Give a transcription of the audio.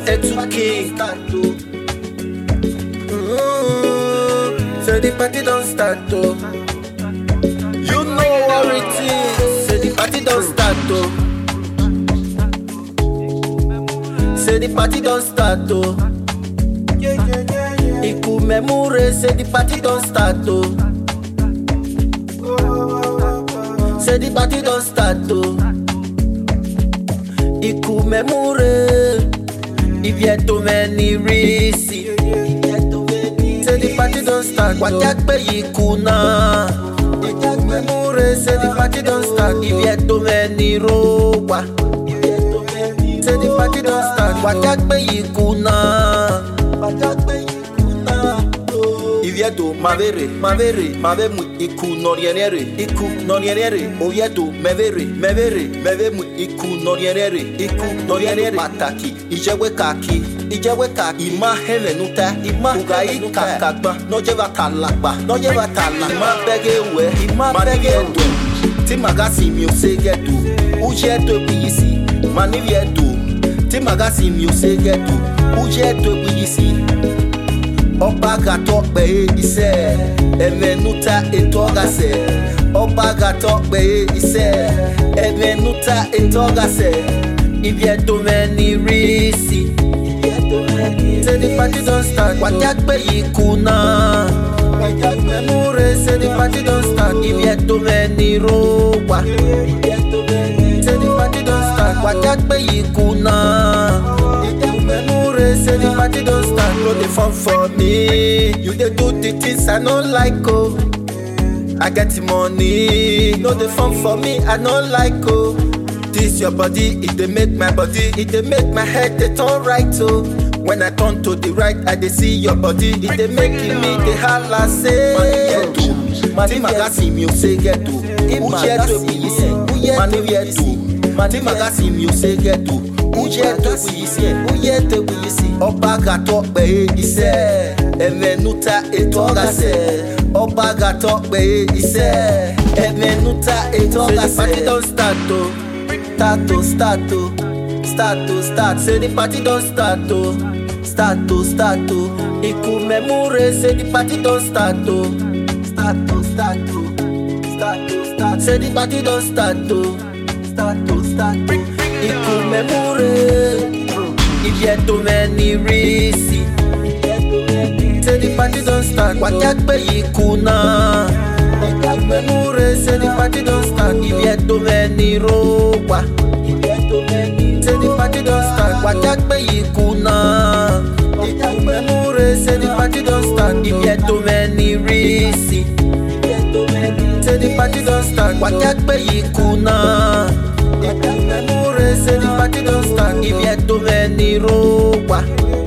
Etuki. Say the party don't start oh. You know what it is. Say the party don't start oh. Say the party don't start oh. Iku memure say the party don't start oh. Say the party don't start oh. Iku memure. If you too many risks. Say the party don't start. Wajakpe ikuna. Iku memure say the party don't start. If you too many roba. Say the party don't start. Wajakpe ikuna. If you do mavere, mave mu iku norienere, oviedo meve mu iku norienere, pataki, ijewe kaki, ima hele nuta, ima ugai kakagba, nojeva talakba, ima bege do, timagasi mi osegedu, ujeto bisi, maniviedu, timagasi mi osegedu, ujeto bisi. Oba gato be ise emenuta etogase Oba gato be ise emenuta etogase If you too many risi Say the party don't start Wajakpe ikuna Memure say the party don't start If you too many roba Say the party don't start Wajakpe ikuna Memure say the party don't start. No dey fun for me. You dey do the things I don't like oh. I get the money. No dey fun for me. I don't like oh. This your body, it dey make my body, it dey make my head dey turn right oh. When I turn to the right, I dey see your body, it dey making me dey holla say. Mani magasi mi o se geto, ujeto biyisi, mani vietu. Mani magasi mi o se geto. Uyeto biyisi Oba gato be ise emenuta etogase Oba gato be ise emenuta etogase Say the party don't start oh. Start Say the party don't start oh. Start Iku memure say the party don't start oh. Start Say the party don't start oh. Start Iku memure. If you too many risi Say the party don't start Wajakpe ikuna Iku memure say the party don't start If you too many roba Say the party don't start Wajakpe ikuna Iku memure say the party don't start If you too many risi Say the party don't start Wajakpe ikuna Memure say the party don't start If you too many roba